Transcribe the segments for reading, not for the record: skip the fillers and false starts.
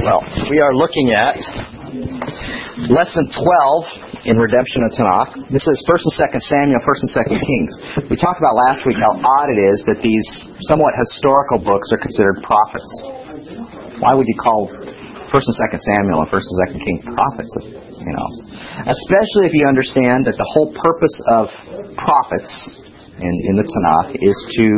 Well, we are looking at Lesson 12 in Redemption of Tanakh. This is 1st and 2nd Samuel, 1st and 2nd Kings. We talked about last week how odd it is that these somewhat historical books are considered prophets. Why would you call 1st and 2nd Samuel and 1st and 2nd Kings prophets? You know, especially if you understand that the whole purpose of prophets in the Tanakh is to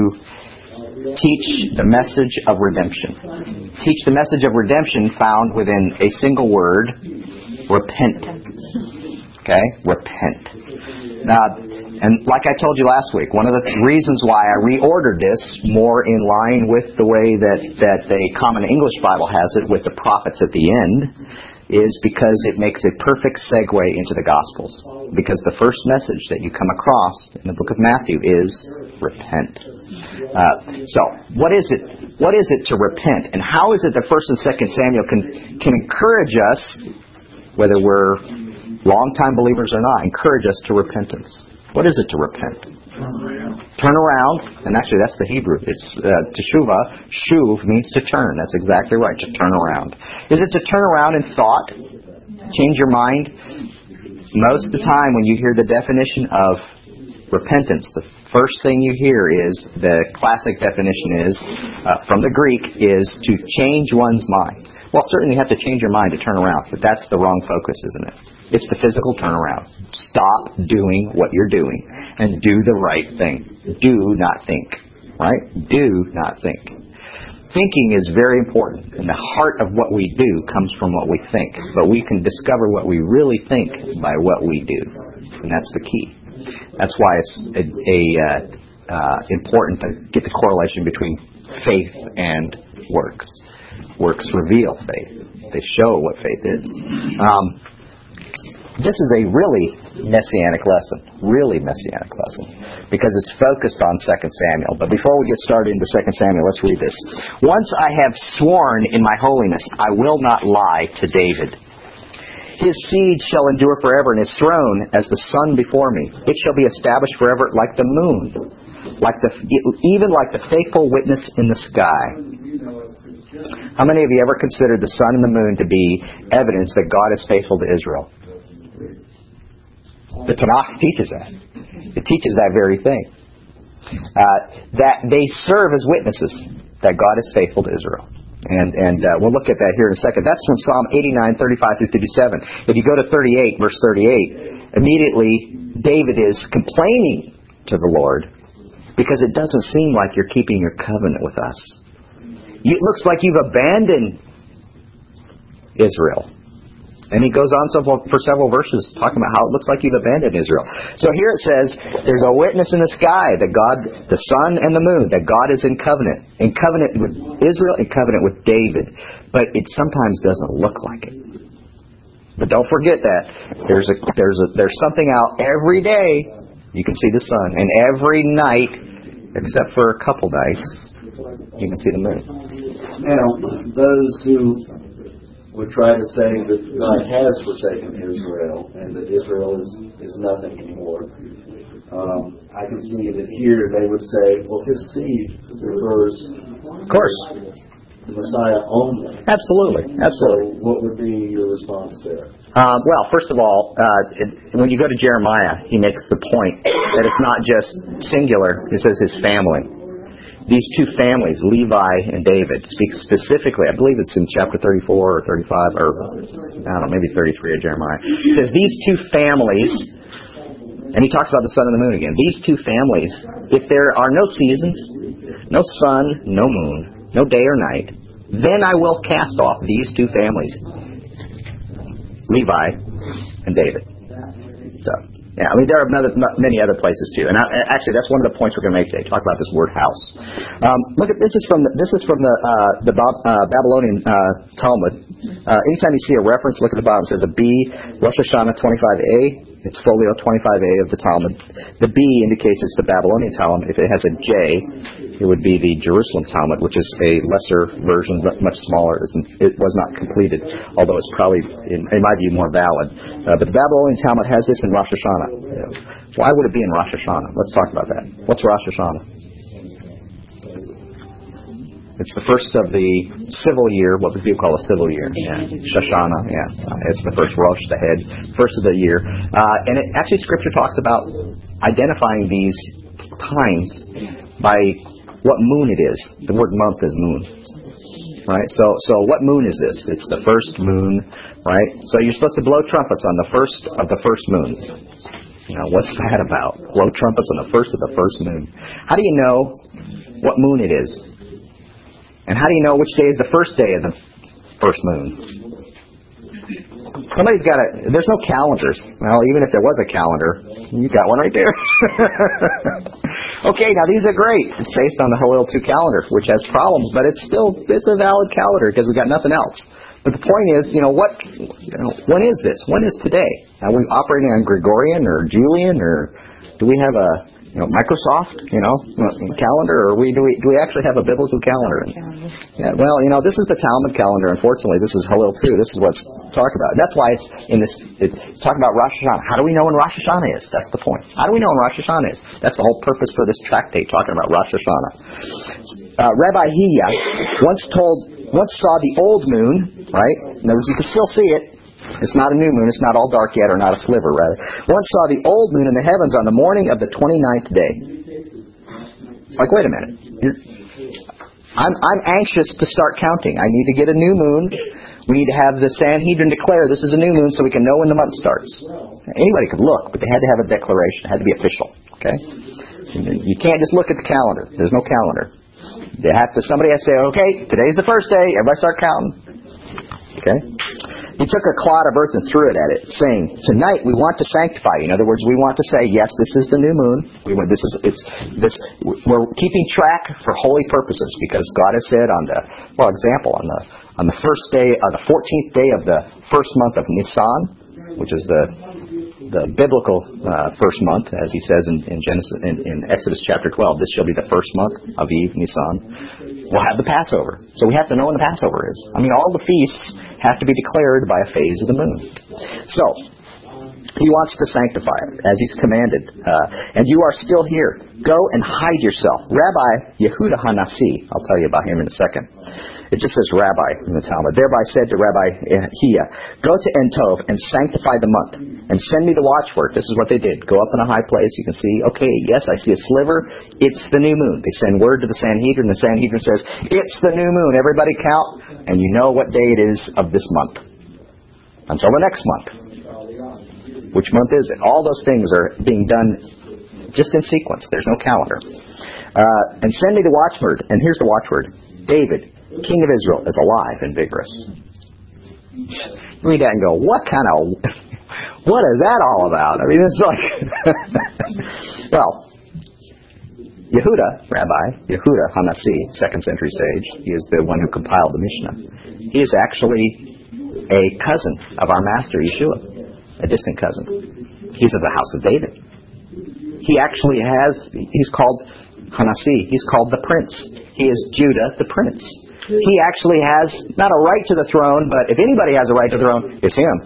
teach the message of redemption. Teach the message of redemption found within a single word, repent. Okay? Repent. Now, and like I told you last week, one of the reasons why I reordered this more in line with the way that the Common English Bible has it with the prophets at the end is because it makes a perfect segue into the Gospels. Because the first message that you come across in the book of Matthew is repent. So, what is it? What is it to repent? And how is it that 1st and 2nd Samuel can encourage us, whether we're long-time believers or not, encourage us to repentance? What is it to repent? Turn around. And actually that's the Hebrew. It's teshuvah. Shuv means to turn. That's exactly right, to turn around. Is it to turn around in thought? Change your mind? Most of the time when you hear the definition of repentance, the first thing you hear is, the classic definition is, from the Greek, is to change one's mind. Well, certainly you have to change your mind to turn around, but that's the wrong focus, isn't it? It's the physical turnaround. Stop doing what you're doing and do the right thing. Do not think. Right? Do not think. Thinking is very important, and the heart of what we do comes from what we think. But we can discover what we really think by what we do, and that's the key. That's why it's important to get the correlation between faith and works. Works reveal faith. They show what faith is. This is a really messianic lesson. Really messianic lesson. Because it's focused on 2nd Samuel. But before we get started into 2nd Samuel, let's read this. Once I have sworn in my holiness, I will not lie to David. His seed shall endure forever, and his throne as the sun before me. It shall be established forever like the moon, even like the faithful witness in the sky. How many of you ever considered the sun and the moon to be evidence that God is faithful to Israel? The Tanakh teaches that. It teaches that very thing. That they serve as witnesses that God is faithful to Israel. And we'll look at that here in a second. That's from Psalm 89, 35 through 57. If you go to 38, verse 38, immediately David is complaining to the Lord because it doesn't seem like you're keeping your covenant with us. It looks like you've abandoned Israel. And he goes on for several verses talking about how it looks like you've abandoned Israel. So here it says, there's a witness in the sky that God, the sun and the moon, that God is in covenant. In covenant with Israel, in covenant with David. But it sometimes doesn't look like it. But don't forget that. There's something out every day. You can see the sun. And every night, except for a couple nights, you can see the moon. Now, those who would try to say that God has forsaken Israel and that Israel is nothing anymore. I can see that here they would say, well, his seed refers, of course, the Messiah only. Absolutely. So what would be your response there? Well, first of all, when you go to Jeremiah, he makes the point that it's not just singular. It says his family. These two families, Levi and David, speak specifically, I believe it's in chapter 34 or 35, or I don't know, maybe 33 of Jeremiah. It says these two families, and he talks about the sun and the moon again. These two families, if there are no seasons, no sun, no moon, no day or night, then I will cast off these two families, Levi and David. So, yeah, I mean, there are many other places too, and actually, that's one of the points we're going to make today. Talk about this word "house." Look at this is from the Babylonian Talmud. Anytime you see a reference, look at the bottom. It says a B, Rosh Hashanah 25a. It's folio 25a of the Talmud. The B indicates it's the Babylonian Talmud. If it has a J, it would be the Jerusalem Talmud, which is a lesser version, but much smaller. It was not completed, although it's probably, in my view, more valid. But the Babylonian Talmud has this in Rosh Hashanah. Why would it be in Rosh Hashanah? Let's talk about that. What's Rosh Hashanah? It's the first of the civil year, what would you call a civil year? Yeah. Shoshana, it's the first Rosh, the head, first of the year. And actually Scripture talks about identifying these times by what moon it is. The word month is moon. Right? So what moon is this? It's the first moon, right? So you're supposed to blow trumpets on the first of the first moon. What's that about? Blow trumpets on the first of the first moon. How do you know what moon it is? And how do you know which day is the first day of the first moon? Somebody's got there's no calendars. Well, even if there was a calendar, you got one right there. Okay, now these are great. It's based on the Hillel 2 calendar, which has problems, but it's a valid calendar because we got nothing else. But the point is, when is this? When is today? Are we operating on Gregorian or Julian, or do we have a Microsoft, calendar, or do we actually have a biblical calendar? Yeah, well, this is the Talmud calendar. Unfortunately, this is Hillel 2. This is what's talked about. That's why it's talking about Rosh Hashanah. How do we know when Rosh Hashanah is? That's the point. How do we know when Rosh Hashanah is? That's the whole purpose for this tractate, talking about Rosh Hashanah. Rabbi Hiya once saw the old moon, right? In other words, you can still see it. It's not a new moon. It's not all dark yet, or not a sliver, rather. Once saw the old moon in the heavens on the morning of the 29th day. It's like, wait a minute. I'm anxious to start counting. I need to get a new moon. We need to have the Sanhedrin declare this is a new moon so we can know when the month starts. Anybody could look, but they had to have a declaration. It had to be official. Okay? You can't just look at the calendar. There's no calendar. Somebody has to say, okay, today's the first day. Everybody start counting. Okay? He took a clod of earth and threw it at it, saying, tonight we want to sanctify. In other words, we want to say, yes, this is the new moon. We're keeping track for holy purposes, because God has said on the first day, the 14th day of the first month of Nisan, which is the biblical first month, as he says in Exodus chapter 12, this shall be the first month of Eve, Nisan. We'll have the Passover. So we have to know when the Passover is. All the feasts have to be declared by a phase of the moon. So, he wants to sanctify it, as he's commanded. And you are still here. Go and hide yourself. Rabbi Yehuda Hanasi, I'll tell you about him in a second. It just says rabbi in the Talmud. Thereby said to Rabbi Hiya, go to En Tov and sanctify the month, and send me the watchword. This is what they did. Go up in a high place. You can see, okay, yes, I see a sliver. It's the new moon. They send word to the Sanhedrin. The Sanhedrin says, it's the new moon. Everybody count, and you know what day it is of this month. Until the next month. Which month is it? All those things are being done just in sequence. There's no calendar. And send me the watchword. And here's the watchword. David, King of Israel, is alive and vigorous. Read that and go, what is that all about? It's like, well, Rabbi Yehuda Hanasi, 2nd century sage, he is the one who compiled the Mishnah. He is actually a cousin of our master Yeshua, a distant cousin. He's of the house of David. He's called Hanasi, he's called the prince. He is Judah, the prince. He actually has not a right to the throne, but if anybody has a right to the throne, it's him.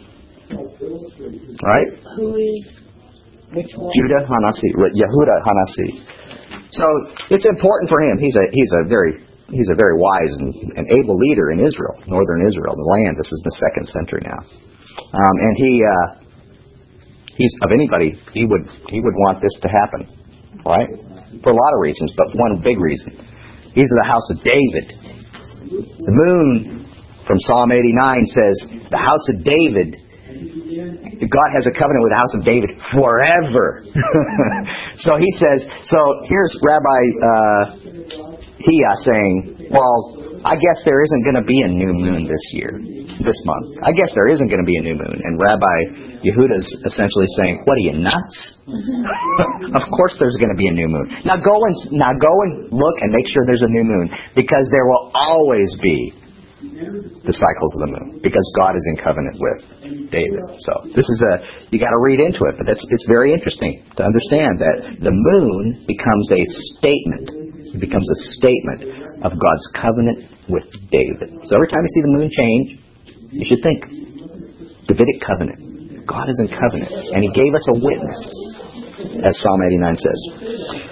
Right? Who is? Which one? Judah Hanasi, Yehuda Hanasi. So it's important for him. He's a very wise and able leader in Israel, northern Israel, the land. This is the 2nd century now, and he's of anybody he would want this to happen, right? For a lot of reasons, but one big reason. He's of the house of David. The moon from Psalm 89 says, the house of David, God has a covenant with the house of David forever. So he says, so here's Rabbi Hiya saying, well, I guess there isn't going to be a new moon this month. I guess there isn't going to be a new moon. And Rabbi Yehuda's essentially saying, what are you, nuts? Of course there's going to be a new moon. Now go and look and make sure there's a new moon, because there will always be the cycles of the moon, because God is in covenant with David. So this is you got to read into it, but it's very interesting to understand that the moon becomes a statement. It becomes a statement of God's covenant with David. So every time you see the moon change, you should think, Davidic covenant. God is in covenant, and He gave us a witness, as Psalm 89 says.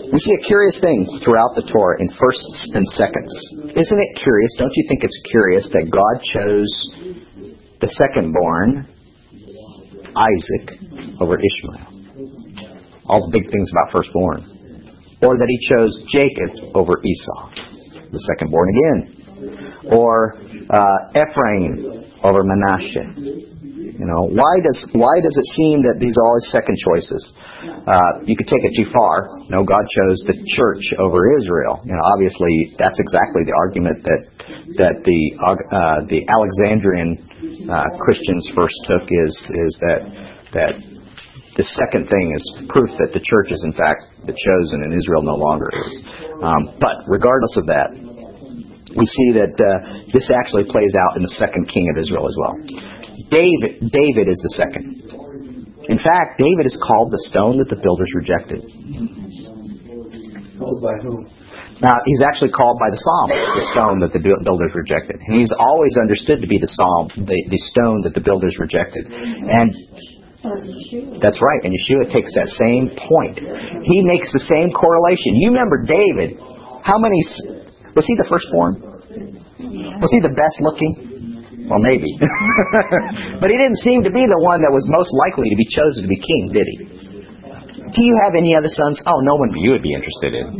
We see a curious thing throughout the Torah in firsts and seconds. Isn't it curious? Don't you think it's curious that God chose the second-born, Isaac, over Ishmael? All the big things about firstborn. Or that He chose Jacob over Esau, the second-born again. Or Ephraim over Manasseh. Why does it seem that these are always second choices? You could take it too far. No, God chose the church over Israel. Obviously, that's exactly the argument that the Alexandrian Christians first took is that the second thing is proof that the church is in fact the chosen and Israel no longer is. But regardless of that, we see that this actually plays out in the second king of Israel as well. David is the second. In fact, David is called the stone that the builders rejected. Called by whom? Now, he's actually called by the Psalm, the stone that the builders rejected. And he's always understood to be the stone that the builders rejected. And that's right. And Yeshua takes that same point. He makes the same correlation. You remember David. Was he the firstborn? Was he the best looking? Well, maybe. But he didn't seem to be the one that was most likely to be chosen to be king, did he? Do you have any other sons? Oh, no one you would be interested in.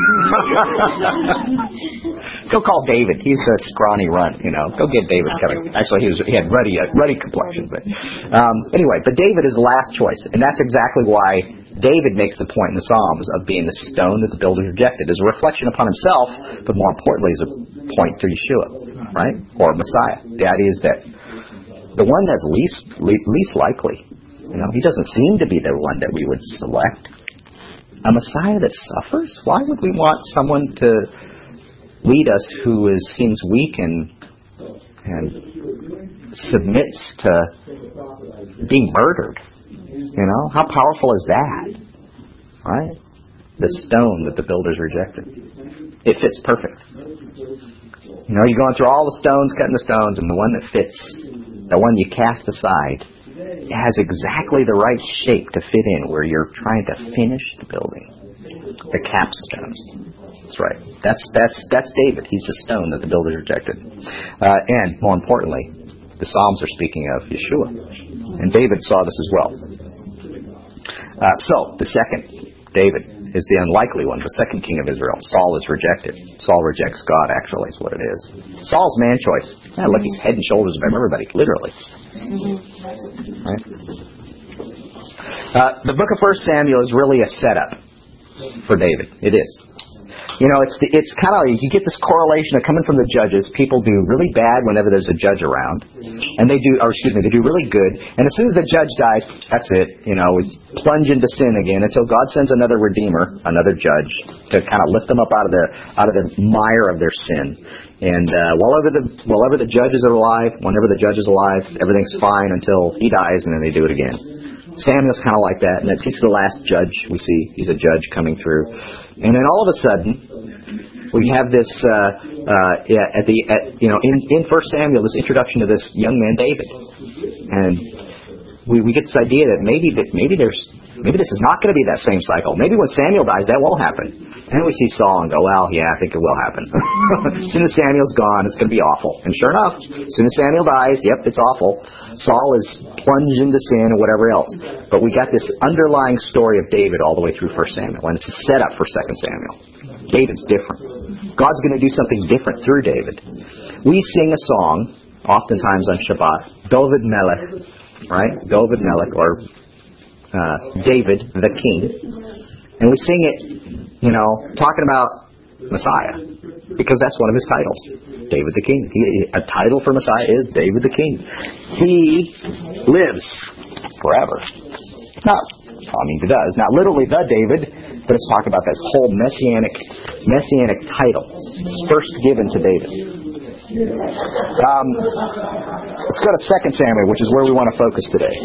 Go call David. He's a scrawny runt, Go get David's coming. Actually, he had ruddy complexion. But anyway, but David is the last choice. And that's exactly why David makes the point in the Psalms of being the stone that the builders rejected as a reflection upon himself, but more importantly as a point to Yeshua, right? Or Messiah. The idea is that the one that's least likely, he doesn't seem to be the one that we would select. A Messiah that suffers? Why would we want someone to lead us who seems weak and submits to being murdered? How powerful is that? Right? The stone that the builders rejected. It fits perfect. You're going through all the stones, cutting the stones, and the one that fits, the one you cast aside, it has exactly the right shape to fit in where you're trying to finish the building. The capstones. That's right. That's David. He's the stone that the builders rejected. And more importantly, the Psalms are speaking of Yeshua. And David saw this as well. So, the second, David, is the unlikely one, the second king of Israel. Saul is rejected. Saul rejects God, actually, is what it is. Saul's man choice. Look, he's head and shoulders above everybody, literally. Right? The book of 1 Samuel is really a setup for David. It is. It's kind of, you get this correlation of coming from the judges. People do really bad whenever there's a judge around. And they do really good. And as soon as the judge dies, that's it. We plunge into sin again until God sends another redeemer, another judge, to kind of lift them up out of the mire of their sin. And whenever the judge is alive, everything's fine until he dies, and then they do it again. Samuel's kind of like that, and he's the last judge we see. He's a judge coming through. And then all of a sudden, we have this, in 1 Samuel, this introduction to this young man, David. And we get this idea that maybe this is not going to be that same cycle. Maybe when Samuel dies, that won't happen. And then we see Saul and go, well, yeah, I think it will happen. As soon as Samuel's gone, it's going to be awful. And sure enough, as soon as Samuel dies, yep, it's awful. Saul is plunged into sin and whatever else. But we got this underlying story of David all the way through 1 Samuel. And it's a setup for 2 Samuel. David's different. God's going to do something different through David. We sing a song, oftentimes on Shabbat, David Melech, right? David Melech, or David the King. And we sing it, talking about Messiah, because that's one of his titles, David the King. A title for Messiah is David the King. He lives forever. He does. Not literally the David, but it's talking about this whole messianic title. It's first given to David. Let's go to 2 Samuel, which is where we want to focus today.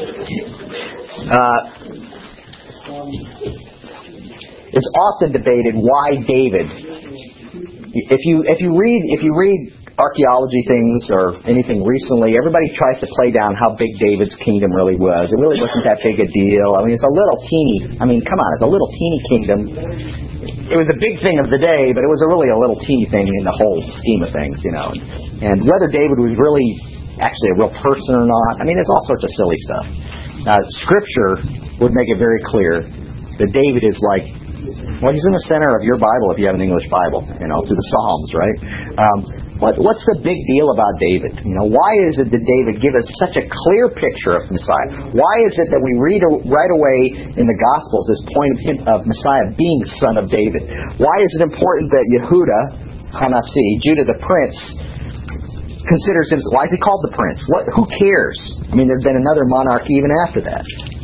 It's often debated why David. If you read archaeology things or anything recently, everybody tries to play down how big David's kingdom really was. It really wasn't that big a deal. It's a little teeny. Come on, it's a little teeny kingdom. it was a big thing of the day, but it was really a little teeny thing in the whole scheme of things, And whether David was really actually a real person or not, there's all sorts of silly stuff. Scripture would make it very clear that David is he's in the center of your Bible if you have an English Bible, through the Psalms, right? What's the big deal about David? Why is it that David gives us such a clear picture of Messiah? Why is it that we read right away in the Gospels this point of Messiah being son of David? Why is it important that Yehuda Hanasi, Judah the prince, considers him? Why is he called the prince? Who cares? There's been another monarchy even after that.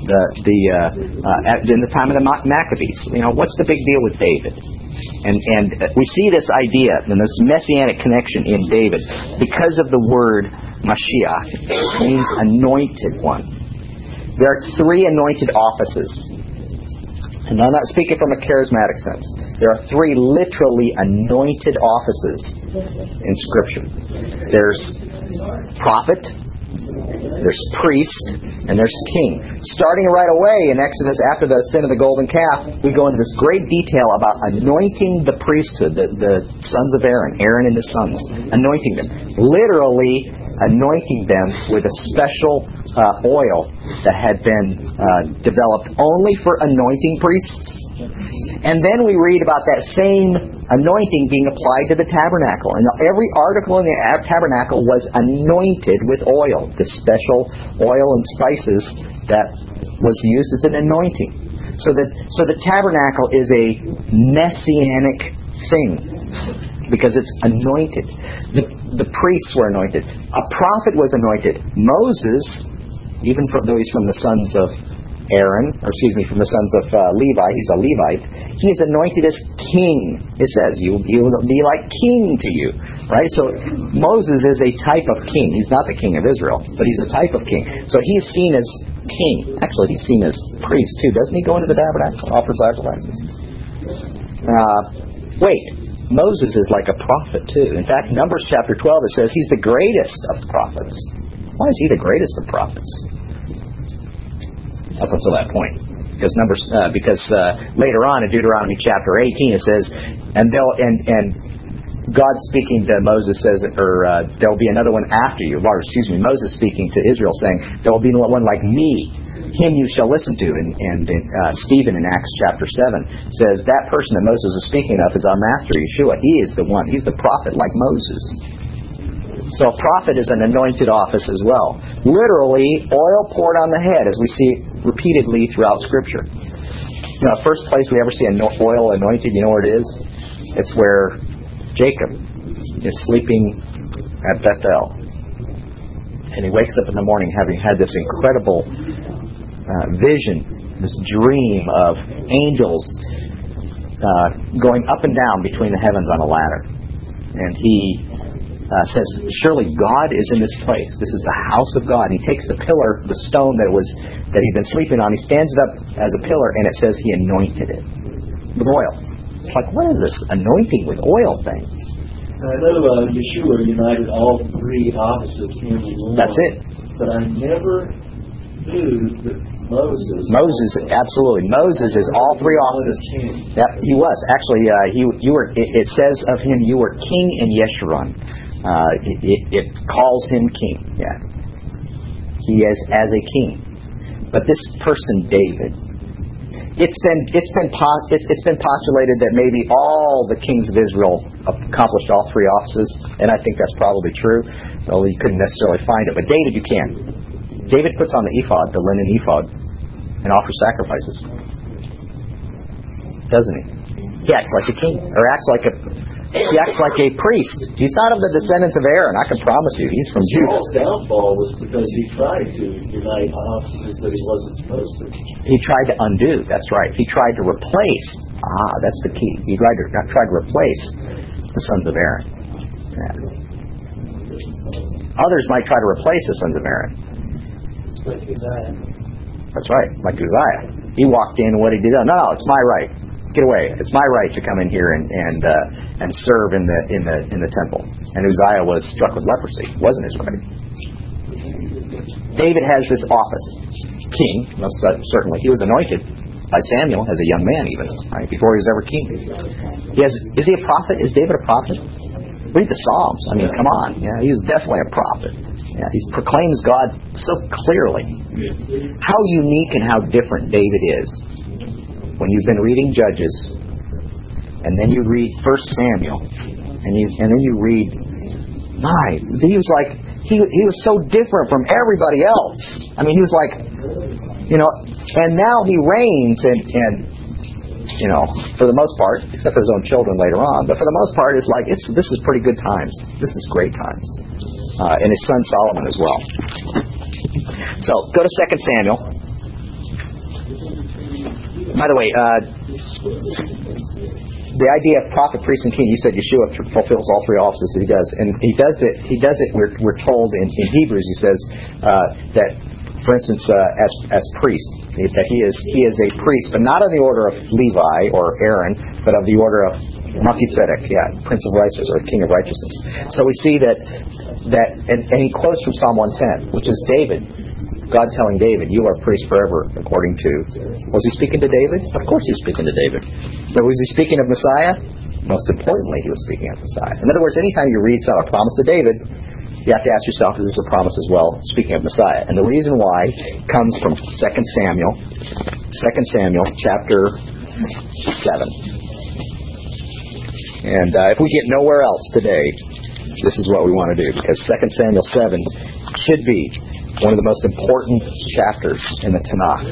In the time of the Maccabees. What's the big deal with David? And we see this idea and this messianic connection in David because of the word Mashiach. It means anointed one. There are 3 anointed offices. And I'm not speaking from a charismatic sense. There are 3 literally anointed offices in Scripture. There's prophet, there's priest, and there's king. Starting right away in Exodus after the sin of the golden calf, we go into this great detail about anointing the priesthood, the sons of Aaron and his sons, anointing them. Literally anointing them with a special oil that had been developed only for anointing priests. And then we read about that same anointing being applied to the tabernacle. And every article in the tabernacle was anointed with oil, the special oil and spices that was used as an anointing. So the tabernacle is a messianic thing because it's anointed. The priests were anointed. A prophet was anointed. Moses, even though he's from the sons of from the sons of Levi, he's a Levite, he is anointed as king. It says, you will be like king to you. Right? So Moses is a type of king. He's not the king of Israel, but he's a type of king. So he's seen as king. Actually, he's seen as priest too. Doesn't he go into the tabernacle and offer sacrifices? Moses is like a prophet too. In fact, Numbers chapter 12, it says he's the greatest of the prophets. Why is he the greatest of prophets? Up until that point, because later on in Deuteronomy chapter 18 it says, and God speaking to Moses says, there will be another one after you. Moses speaking to Israel saying, there will be one like me, him you shall listen to. And Stephen in Acts chapter 7 says that person that Moses was speaking of is our master Yeshua. He is the one. He's the prophet like Moses. So a prophet is an anointed office as well. Literally, oil poured on the head, as we see repeatedly throughout Scripture. The first place we ever see oil anointed, you know where it is? It's where Jacob is sleeping at Bethel. And he wakes up in the morning having had this incredible vision, this dream of angels going up and down between the heavens on a ladder. And he says, surely God is in this place. This is the house of God. And he takes the pillar, the stone that he'd been sleeping on, he stands it up as a pillar, and it says he anointed it with oil. It's like, what is this anointing with oil thing? I know Yeshua united all 3 offices in one. That's it. But I never knew that Moses, absolutely. Moses is all 3 offices. Yep, he was. Actually, it says of him, you were king in Yeshurun. It calls him king. Yeah, he is as a king. But this person, David, it's been postulated that maybe all the kings of Israel accomplished all 3 offices, and I think that's probably true. Though you couldn't necessarily find it, but David, you can. David puts on the ephod, the linen ephod, and offers sacrifices. Doesn't he? He acts like a king, or he acts like a priest. He's not of the descendants of Aaron, I can promise you. He's from Judah. Saul's downfall was because he tried to unite offices that he wasn't supposed to. He tried to undo, that's right. He tried to replace. That's the key. He tried to replace the sons of Aaron. Yeah. Others might try to replace the sons of Aaron. Like Uzziah. That's right, like Uzziah. He walked in, and what he did? No, it's my right. Get away! It's my right to come in here and serve in the temple. And Uzziah was struck with leprosy. It wasn't his right. David has this office, king. Most certainly, he was anointed. by Samuel as a young man even, right, before he was ever king. Is he a prophet? Is David a prophet? Read the Psalms. I mean, come on. Yeah, he's definitely a prophet. Yeah, he proclaims God so clearly. How unique and how different David is when you've been reading Judges, and then you read 1 Samuel, and then you read, he was like, he was so different from everybody else. I mean, he was like, and now he reigns, and for the most part, except for his own children later on, but for the most part, it's like, this is pretty good times. This is great times. And his son Solomon as well. So, go to 2 Samuel. By the way, the idea of prophet, priest, and king, you said Yeshua fulfills all three offices. He does. And he does it, we're told in Hebrews, he says that, for instance, as priest, that he is a priest, but not of the order of Levi or Aaron, but of the order of Melchizedek, Prince of Righteousness or King of Righteousness. So we see that and he quotes from Psalm 110, which is David, God telling David, "You are priest forever," according to... Was he speaking to David? Of course he was speaking to David. But was he speaking of Messiah? Most importantly, he was speaking of Messiah. In other words, anytime you read a promise to David, you have to ask yourself, is this a promise as well, speaking of Messiah? And the reason why comes from 2 Samuel chapter 7. And if we get nowhere else today, this is what we want to do, because 2 Samuel 7 should be one of the most important chapters in the Tanakh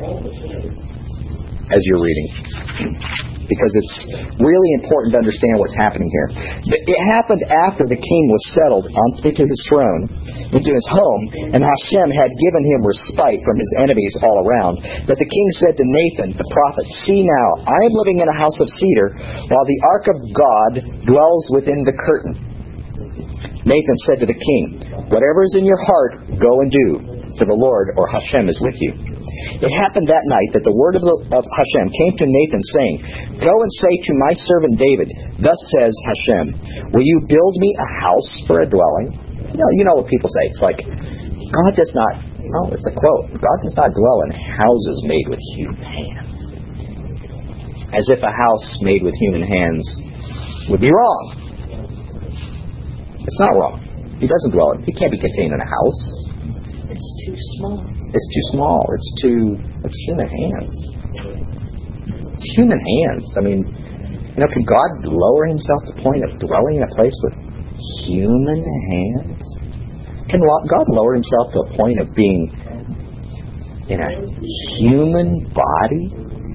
as you're reading, because it's really important to understand what's happening here. It happened after the king was settled into his throne, into his home, and Hashem had given him respite from his enemies all around, that the king said to Nathan the prophet, "See now, I am living in a house of cedar, while the ark of God dwells within the curtain." Nathan said to the king, "Whatever is in your heart, go and do, for the Lord," or Hashem, "is with you." It happened that night that the word of Hashem came to Nathan, saying, "Go and say to my servant David, thus says Hashem, will you build me a house for a dwelling?" You know what people say. It's like, God does not, it's a quote, God does not dwell in houses made with human hands. As if a house made with human hands would be wrong. It's not wrong. He doesn't dwell in. He can't be contained in a house. It's too small. It's too small. It's human hands. It's human hands. I mean, can God lower himself to the point of dwelling in a place with human hands? Can God lower himself to a point of being in a human body?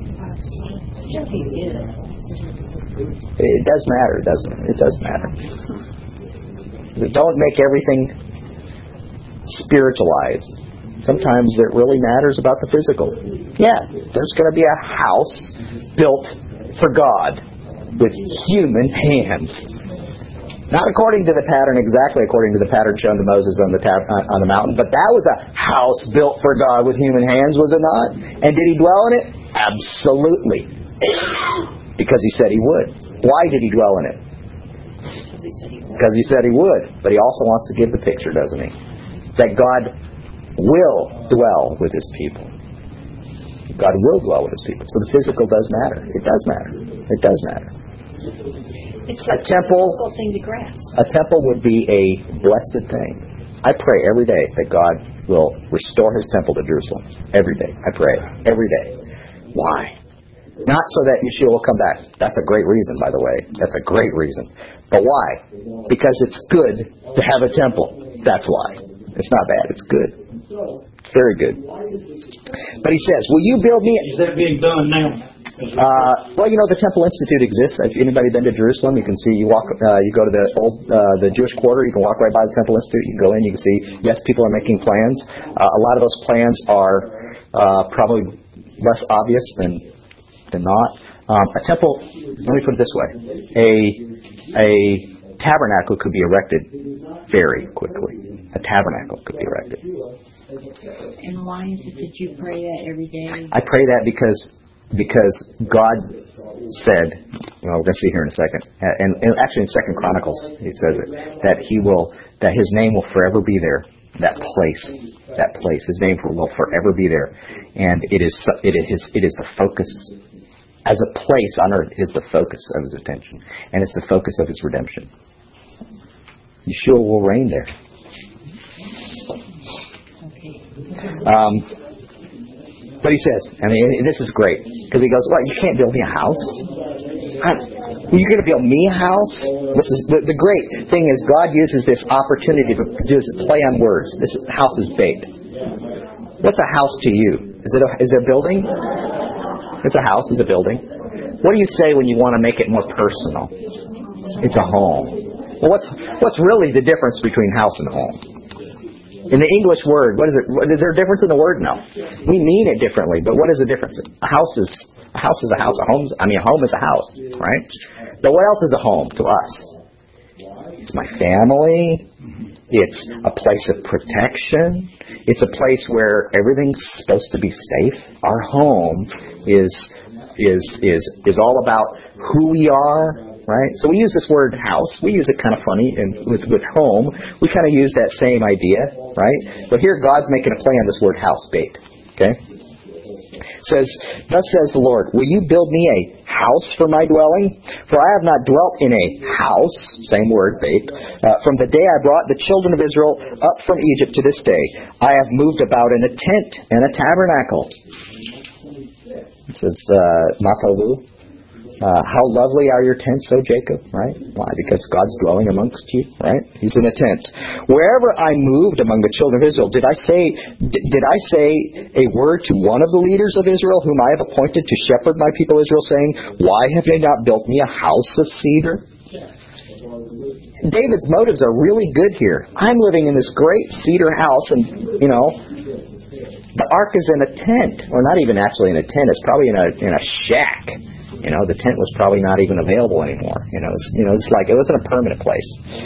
It does matter, doesn't it? It does matter. We don't make everything spiritualized. Sometimes it really matters about the physical. Yeah, there's going to be a house built for God with human hands. Not according to the pattern, exactly according to the pattern shown to Moses on the mountain, but that was a house built for God with human hands, was it not? And did he dwell in it? Absolutely. Because he said he would. Why did he dwell in it? Because he said he would. But he also wants to give the picture, doesn't he? That God will dwell with his people. God will dwell with his people. So the physical does matter. It does matter. It does matter. It's a difficult thing to grasp. A temple would be a blessed thing. I pray every day that God will restore his temple to Jerusalem. Every day. I pray. Every day. Why? Not so that Yeshua will come back. That's a great reason, by the way. That's a great reason. But why? Because it's good to have a temple. That's why. It's not bad. It's good. It's very good. But he says, will you build me... Is that being done now? Well, the Temple Institute exists. If anybody been to Jerusalem, you can see, you go to the Jewish Quarter, you can walk right by the Temple Institute, you can go in, you can see, yes, people are making plans. A lot of those plans are probably less obvious than not. A temple, let me put it this way, a tabernacle could be erected very quickly. A tabernacle could be erected. And why is it that you pray that every day? I pray that because God said, we're going to see here in a second, and actually in 2 Chronicles he says it, that his name will forever be there, that place. that place. His name will forever be there. And it is the focus. As a place on earth, it is the focus of His attention. And it's the focus of His redemption. Yeshua will reign there. But He says, I mean, this is great. Because He goes, well, you can't build me a house? You're going to build me a house? This is the great thing is God uses this opportunity to play on words. This house is bait. What's a house to you? Is it a building? It's a house. It's a building. What do you say when you want to make it more personal? It's a home. Well, what's really the difference between house and home? In the English word, what is it? Is there a difference in the word? No. We mean it differently, but what is the difference? A house is a house. A home is a house, right? But what else is a home to us? It's my family. It's a place of protection. It's a place where everything's supposed to be safe. Our home is all about who we are. Right? So we use this word house. We use it kind of funny, and with home, we kind of use that same idea, right? But here God's making a play on this word house, bait. Okay? It says, thus says the Lord, will you build me a house for my dwelling? For I have not dwelt in a house, same word, bait, from the day I brought the children of Israel up from Egypt to this day. I have moved about in a tent and a tabernacle. It says, Matavu. How lovely are your tents, O Jacob, right? Why? Because God's dwelling amongst you, right? He's in a tent. Wherever I moved among the children of Israel, did I say a word to one of the leaders of Israel, whom I have appointed to shepherd my people Israel, saying, why have they not built me a house of cedar? David's motives are really good here. I'm living in this great cedar house, and, the ark is in a tent. Or not even actually in a tent. It's probably in a shack. The tent was probably not even available anymore. It's like it wasn't a permanent place.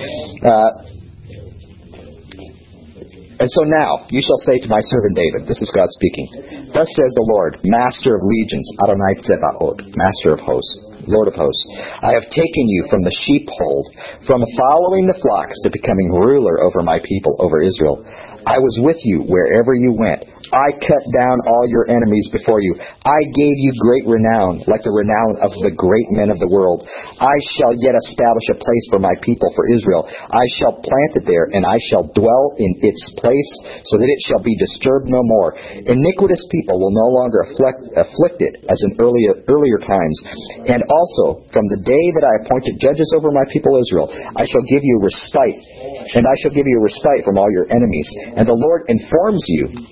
And so now you shall say to my servant David, this is God speaking, thus says the Lord, Master of legions, Adonai Tzebaot, Master of hosts, Lord of hosts, I have taken you from the sheepfold, from following the flocks to becoming ruler over my people, over Israel. I was with you wherever you went. I cut down all your enemies before you. I gave you great renown, like the renown of the great men of the world. I shall yet establish a place for my people, for Israel. I shall plant it there, and I shall dwell in its place, so that it shall be disturbed no more. Iniquitous people will no longer afflict it, as in earlier times. And also, from the day that I appointed judges over my people Israel, I shall give you respite, and I shall give you respite from all your enemies. And the Lord informs you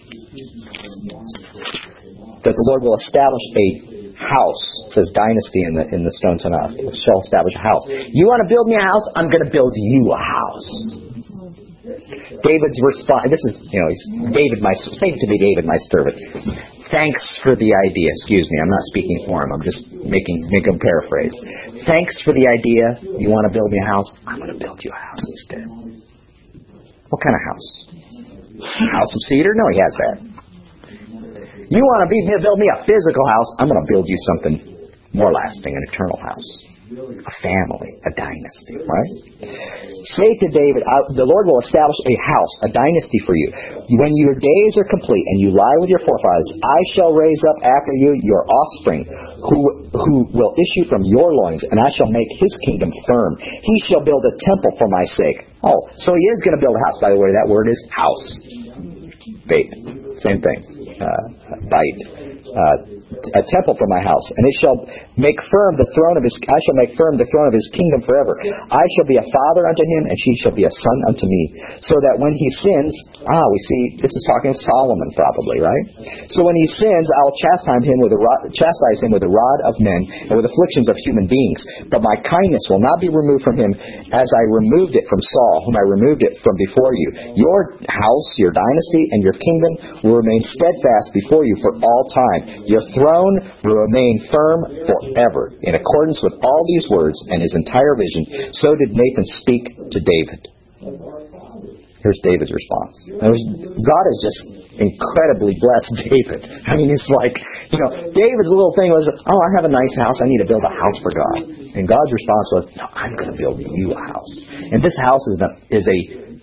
that the Lord will establish a house. It says dynasty in the Stone Tanakh. It shall establish a house. You want to build me a house? I'm going to build you a house. David's response. This is, David, say to me, David, my servant. Thanks for the idea. Excuse me, I'm not speaking for him. I'm just making him paraphrase. Thanks for the idea. You want to build me a house? I'm going to build you a house instead. What kind of house? House of cedar? No, he has that. You want to build me a physical house? I'm going to build you something more lasting, an eternal house. A family, a dynasty, right? Say to David, the Lord will establish a house, a dynasty for you. When your days are complete and you lie with your forefathers, I shall raise up after you your offspring, who will issue from your loins, and I shall make his kingdom firm. He shall build a temple for my sake. Oh, so he is going to build a house. By the way, that word is house. Bait. Same thing. Bite. A temple for my house, and it shall make firm the throne of his. I shall make firm the throne of his kingdom forever. I shall be a father unto him, and he shall be a son unto me. So that when he sins, we see this is talking of Solomon, probably, right? So when he sins, I'll chastise him with a rod of men and with afflictions of human beings. But my kindness will not be removed from him, as I removed it from Saul, whom I removed it from before you. Your house, your dynasty, and your kingdom will remain steadfast before you for all time. Your throne will remain firm forever. In accordance with all these words and his entire vision, so did Nathan speak to David. Here's David's response. God has just incredibly blessed David. I mean, it's like, David's little thing was, I have a nice house. I need to build a house for God. And God's response was, no, I'm going to build you a house. And this house is a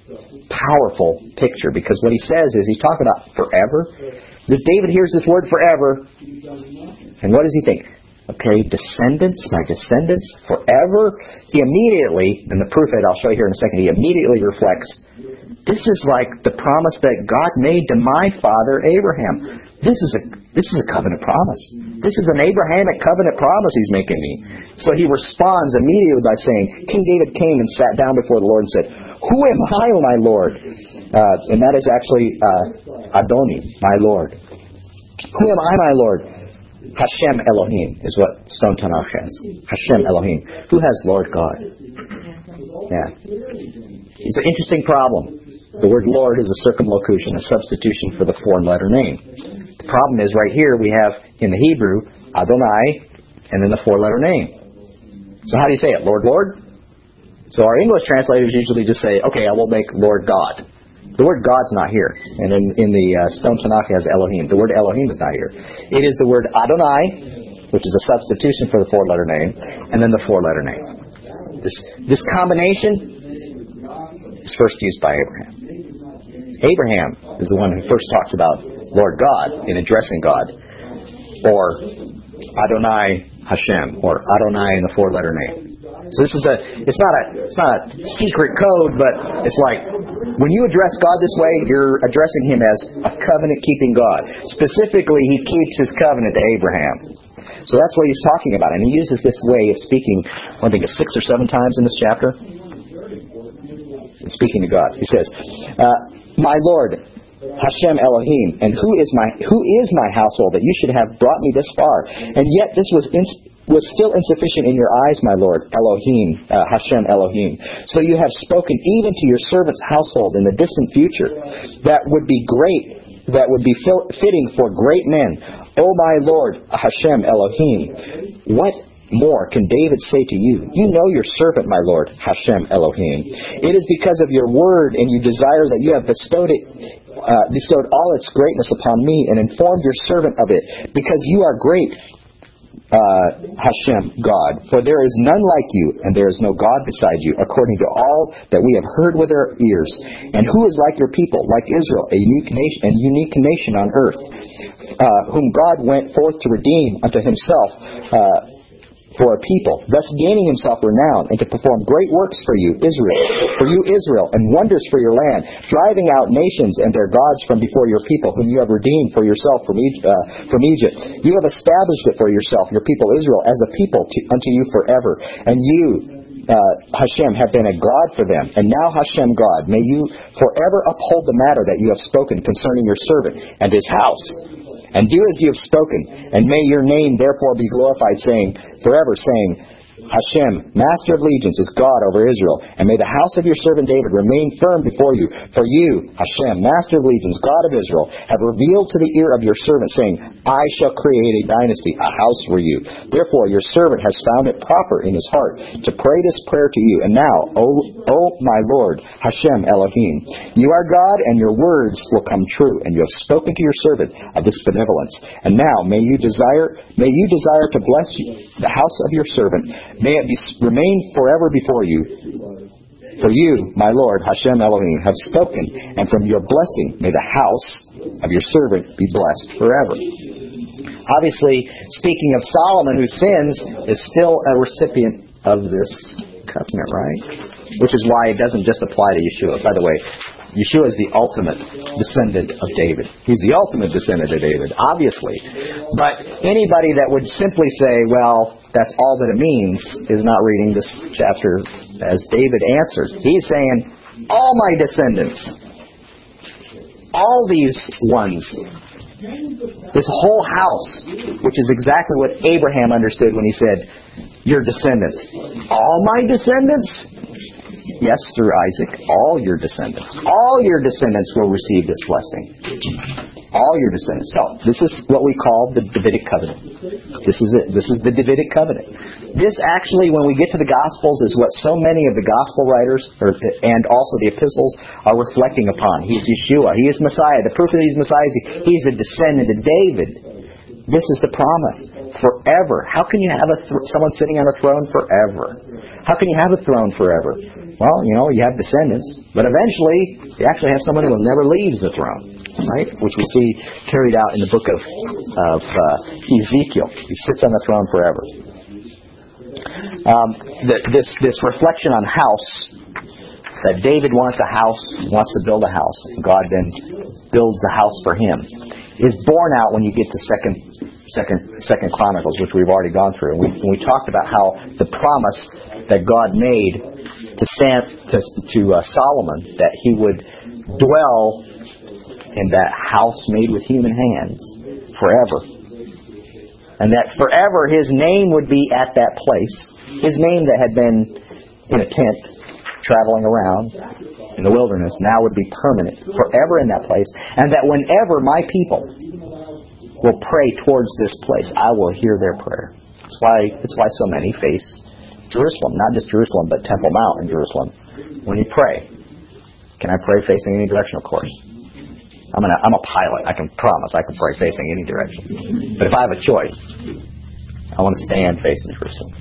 powerful picture, because what he says is he's talking about forever. This David hears this word forever, and what does he think? Okay, descendants, my descendants, forever. He immediately, and the proof of it I'll show you here in a second, he immediately reflects, this is like the promise that God made to my father Abraham. This is a covenant promise. This is an Abrahamic covenant promise he's making me. So he responds immediately by saying, King David came and sat down before the Lord and said, who am I, O my Lord? And that is actually Adoni, my Lord. Who am I, my Lord? Hashem Elohim is what Stone Tanakh has. Hashem Elohim. Who has Lord God? Yeah. It's an interesting problem. The word Lord is a circumlocution, a substitution for the four-letter name. The problem is right here we have in the Hebrew Adonai and then the four-letter name. So how do you say it? Lord, Lord? So our English translators usually just say, okay, I will make Lord God. The word God's not here. And in the Stone Tanakh has Elohim. The word Elohim is not here. It is the word Adonai, which is a substitution for the four-letter name, and then the four-letter name. This combination is first used by Abraham. Abraham is the one who first talks about Lord God in addressing God, or Adonai Hashem, or Adonai in the four-letter name. So it's not a secret code, but it's like when you address God this way, you're addressing Him as a covenant-keeping God. Specifically, He keeps His covenant to Abraham. So that's what He's talking about, and He uses this way of speaking. I think it's 6 or 7 times in this chapter. Speaking to God, He says, "My Lord, Hashem Elohim, and who is my household that you should have brought me this far? And yet this was still insufficient in your eyes, my Lord, Elohim, Hashem Elohim. So you have spoken even to your servant's household in the distant future. That would be great, that would be fitting for great men. O my Lord, Hashem Elohim. What more can David say to you? You know your servant, my Lord, Hashem Elohim. It is because of your word and you desire that you have bestowed all its greatness upon me and informed your servant of it, because you are great, Hashem, God, for there is none like you, and there is no God beside you, according to all that we have heard with our ears. And who is like your people, like Israel, a unique nation on earth, whom God went forth to redeem unto Himself for a people, thus gaining Himself renown, and to perform great works for you, Israel, and wonders for your land, driving out nations and their gods from before your people, whom you have redeemed for yourself from Egypt. You have established it for yourself, your people Israel, as a people unto you forever. And you, Hashem, have been a God for them. And now, Hashem, God, may you forever uphold the matter that you have spoken concerning your servant and his house. And do as you have spoken, and may your name therefore be glorified, forever saying, Hashem, Master of Legions, is God over Israel, and may the house of your servant David remain firm before you. For you, Hashem, Master of Legions, God of Israel, have revealed to the ear of your servant, saying, I shall create a dynasty, a house for you. Therefore your servant has found it proper in his heart to pray this prayer to you. And now, O my Lord, Hashem Elohim, you are God, and your words will come true, and you have spoken to your servant of this benevolence. And now may you desire to bless the house of your servant. May it remain forever before you. For you, my Lord, Hashem Elohim, have spoken, and from your blessing may the house of your servant be blessed forever. Obviously, speaking of Solomon, who sins, is still a recipient of this covenant, right? Which is why it doesn't just apply to Yeshua. By the way, Yeshua is the ultimate descendant of David. He's the ultimate descendant of David, obviously. But anybody that would simply say, well, that's all that it means, is not reading this chapter as David answered. He's saying, all my descendants, all these ones, this whole house, which is exactly what Abraham understood when he said, your descendants. All my descendants? Yes, through Isaac, all your descendants. All your descendants will receive this blessing. All your descendants. So, this is what we call the Davidic covenant. This is it. This is the Davidic covenant. This actually, when we get to the Gospels, is what so many of the Gospel writers, and also the epistles, are reflecting upon. He's Yeshua. He is Messiah. The proof that He's Messiah is He's a descendant of David. This is the promise. Forever. How can you have someone sitting on a throne forever? How can you have a throne forever? Well, you have descendants, but eventually you actually have someone who never leaves the throne, right? Which we see carried out in the book of Ezekiel. He sits on the throne forever. This reflection on house, that David wants to build a house, and God then builds the house for him, is borne out when you get to Second Chronicles, which we've already gone through. We talked about how the promise that God made to Solomon, that he would dwell in that house made with human hands forever, and that forever his name would be at that place. His name that had been in a tent traveling around in the wilderness now would be permanent, forever in that place, and that whenever my people will pray towards this place, I will hear their prayer. It's why so many face Jerusalem, not just Jerusalem, but Temple Mount in Jerusalem. When you pray, can I pray facing any direction? Of course. I'm a pilot. I can promise I can pray facing any direction. But if I have a choice, I want to stand facing Jerusalem.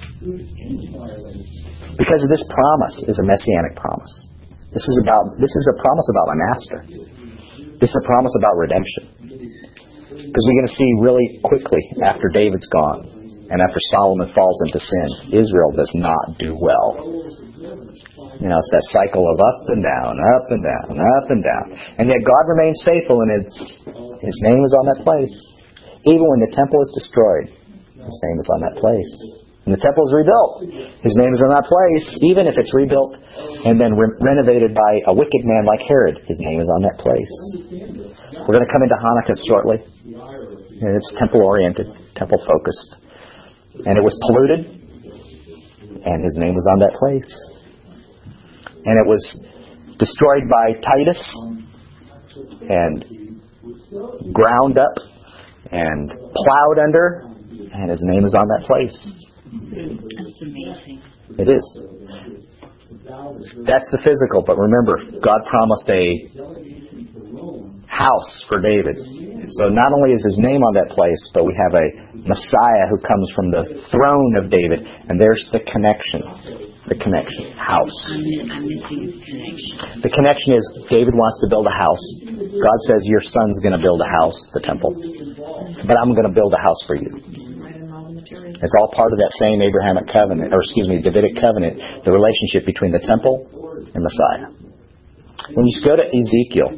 Because this promise is a messianic promise. This is a promise about my master. This is a promise about redemption. Because we're going to see really quickly after David's gone and after Solomon falls into sin, Israel does not do well. It's that cycle of up and down, up and down, up and down. And yet God remains faithful, and His name is on that place. Even when the temple is destroyed, His name is on that place. And the temple is rebuilt, His name is on that place. Even if it's rebuilt and then renovated by a wicked man like Herod, His name is on that place. We're going to come into Hanukkah shortly. And it's temple-oriented, temple-focused. And it was polluted, and His name was on that place. And it was destroyed by Titus, and ground up, and plowed under, and His name is on that place. That's amazing. It is. That's the physical, but remember, God promised a house for David. So not only is His name on that place, but we have a Messiah who comes from the throne of David, and there's the connection. The connection. House. I'm missing the connection. The connection is David wants to build a house. God says your son's going to build a house, the temple. But I'm going to build a house for you. It's all part of that same Abrahamic covenant, Davidic covenant, the relationship between the temple and Messiah. When you go to Ezekiel,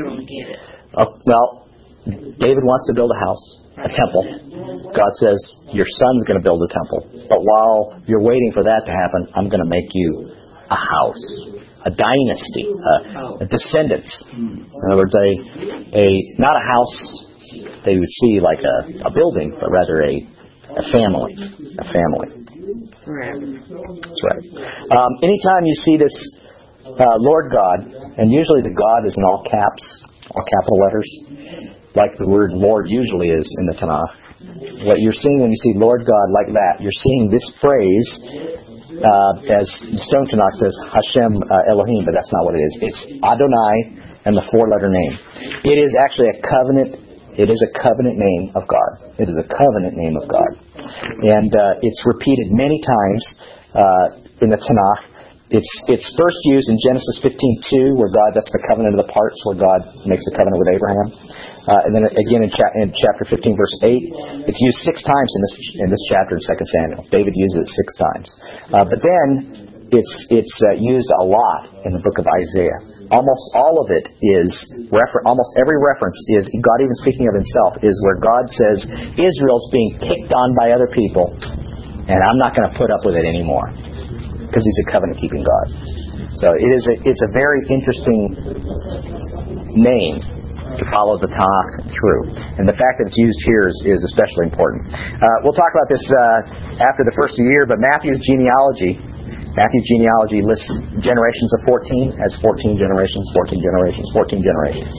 David wants to build a house, a temple. God says, your son's going to build a temple. But while you're waiting for that to happen, I'm going to make you a house, a dynasty, a descendants. In other words, not a house they would see like a building, but rather a family. A family. Forever. That's right. Anytime you see this Lord God, and usually the God is in all caps, all capital letters, like the word Lord usually is in the Tanakh. What you're seeing when you see Lord God like that, you're seeing this phrase, as Stone Tanakh says, Hashem Elohim, but that's not what it is. It's Adonai and the four-letter name. It is actually a covenant. It is a covenant name of God. It is a covenant name of God. And it's repeated many times in the Tanakh. It's first used in Genesis 15:2, where that's the covenant of the parts, where God makes a covenant with Abraham. And then again in chapter 15, verse 8, it's used 6 times in this chapter in 2 Samuel. David uses it 6 times. But then it's used a lot in the book of Isaiah. Almost all of it is almost every reference is God even speaking of Himself is where God says Israel's being picked on by other people, and I'm not going to put up with it anymore. Because He's a covenant-keeping God. So it's a very interesting name to follow the Tanakh through. And the fact that it's used here is especially important. We'll talk about this after the first year, but Matthew's genealogy lists generations of 14 as 14 generations, 14 generations, 14 generations.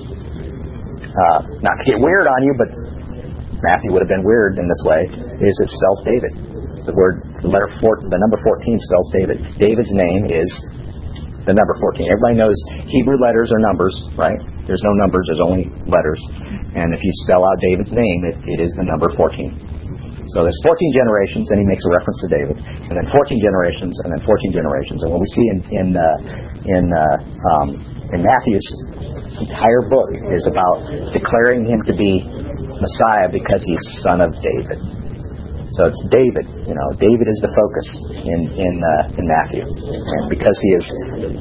Not to get weird on you, but Matthew would have been weird in this way, is it spells David. The number 14 spells David. David's name is the number 14. Everybody knows Hebrew letters are numbers, right? There's no numbers, there's only letters. And if you spell out David's name, it is the number 14. So there's 14 generations, and he makes a reference to David, and then 14 generations, and then 14 generations. And what we see in Matthew's entire book is about declaring him to be Messiah because he's son of David. So it's David. David is the focus in Matthew, and because he is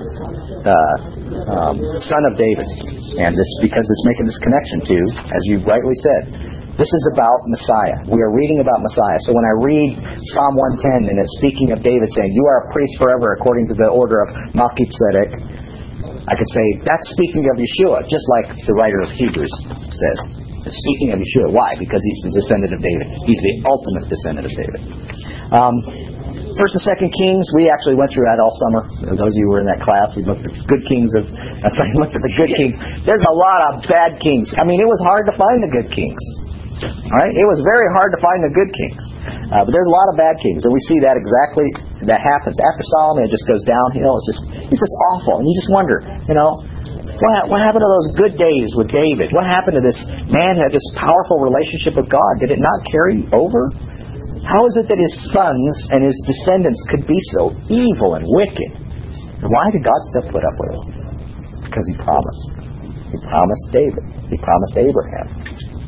son of David, and this because it's making this connection to, as you rightly said. This is about Messiah. We are reading about Messiah. So when I read Psalm 110 and it's speaking of David saying, "You are a priest forever according to the order of Melchizedek," I could say, that's speaking of Yeshua, just like the writer of Hebrews says. It's speaking of Yeshua. Why? Because he's the descendant of David. He's the ultimate descendant of David. First and Second Kings, we actually went through that all summer. Those of you who were in that class, we looked at good kings looked at the good kings. There's a lot of bad kings. I mean, it was hard to find the good kings. All right, it was very hard to find the good kings, but there's a lot of bad kings, and we see that exactly that happens after Solomon. It just goes downhill. It's just awful, and you just wonder, what happened to those good days with David? What happened to this man who had this powerful relationship with God? Did it not carry over? How is it that his sons and his descendants could be so evil and wicked? And why did God still put up with it? Because He promised. He promised David. He promised Abraham.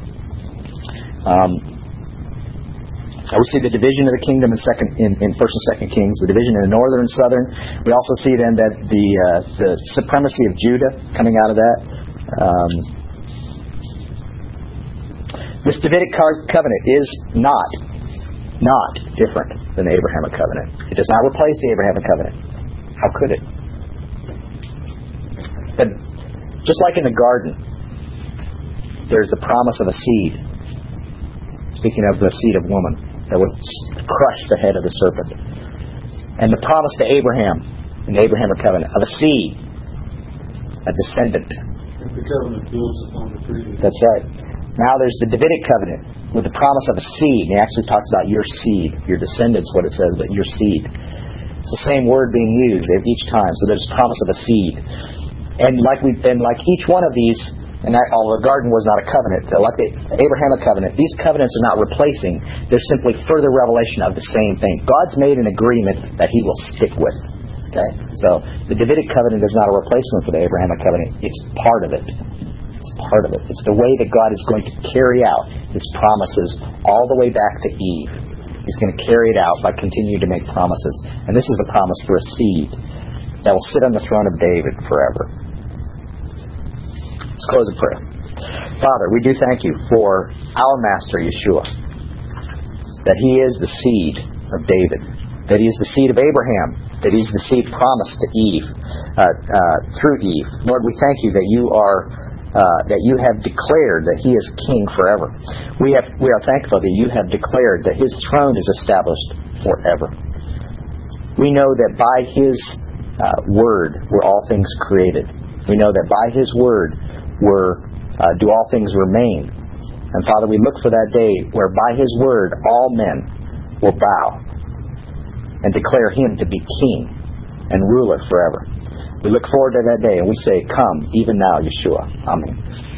We see the division of the kingdom in First and Second Kings, the division in the northern and southern. We also see then that the supremacy of Judah coming out of that. This Davidic covenant is not different than the Abrahamic covenant. It does not replace the Abrahamic covenant. How could it? But just like in the garden, there's the promise of a seed. Speaking of the seed of woman that would crush the head of the serpent. And the promise to Abraham in the Abrahamic covenant of a seed, a descendant. The covenant builds upon the previous. That's right. Now there's the Davidic covenant with the promise of a seed. And he actually talks about your seed, your descendants, what it says, but your seed. It's the same word being used each time. So there's a promise of a seed. And like each one of these, and although the garden was not a covenant, like the Abrahamic covenant, these covenants are not replacing. They're simply further revelation of the same thing. God's made an agreement that He will stick with. Okay? So the Davidic covenant is not a replacement for the Abrahamic covenant. It's part of it. It's part of it. It's the way that God is going to carry out His promises all the way back to Eve. He's going to carry it out by continuing to make promises. And this is the promise for a seed that will sit on the throne of David forever. Let's close in prayer. Father, we do thank You for our Master Yeshua, that He is the seed of David, that He is the seed of Abraham, that He's the seed promised to Eve, through Eve. Lord, we thank You that You have declared that He is King forever. We are thankful that You have declared that His throne is established forever. We know that by His word were all things created. We know that by His word do all things remain. And Father, we look for that day where by His word all men will bow and declare Him to be King and ruler forever. We look forward to that day and we say, "Come, even now, Yeshua." Amen.